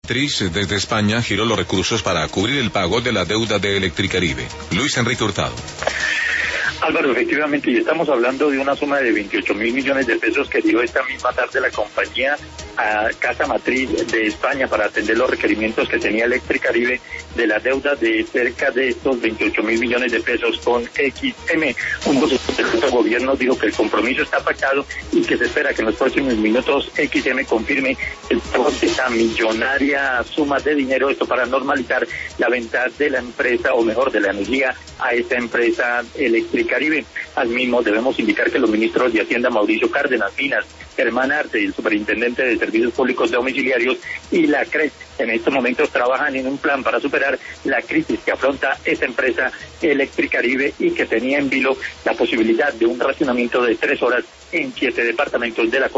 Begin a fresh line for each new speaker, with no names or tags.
Matriz desde España giró los recursos para cubrir el pago de la deuda de Electricaribe. Luis Enrique Hurtado.
Álvaro, efectivamente, y estamos hablando de una suma de 28.000 millones de pesos que dio esta misma tarde la compañía a Casa Matriz de España para atender los requerimientos que tenía Electricaribe de la deuda de cerca de estos 28.000 millones de pesos con XM. Un vocero del gobierno dijo que el compromiso está pactado y que se espera que en los próximos minutos XM confirme el pago de esa millonaria suma de dinero, esto para normalizar la venta de la empresa, o mejor, de la energía a esta empresa Electricaribe. Asimismo, debemos indicar que los ministros de Hacienda, Mauricio Cárdenas, Minas, Germán Arce, el superintendente de Servicios Públicos Domiciliarios, y la CREC, en estos momentos trabajan en un plan para superar la crisis que afronta esta empresa Electricaribe y que tenía en vilo la posibilidad de un racionamiento de 3 horas en 7 departamentos de la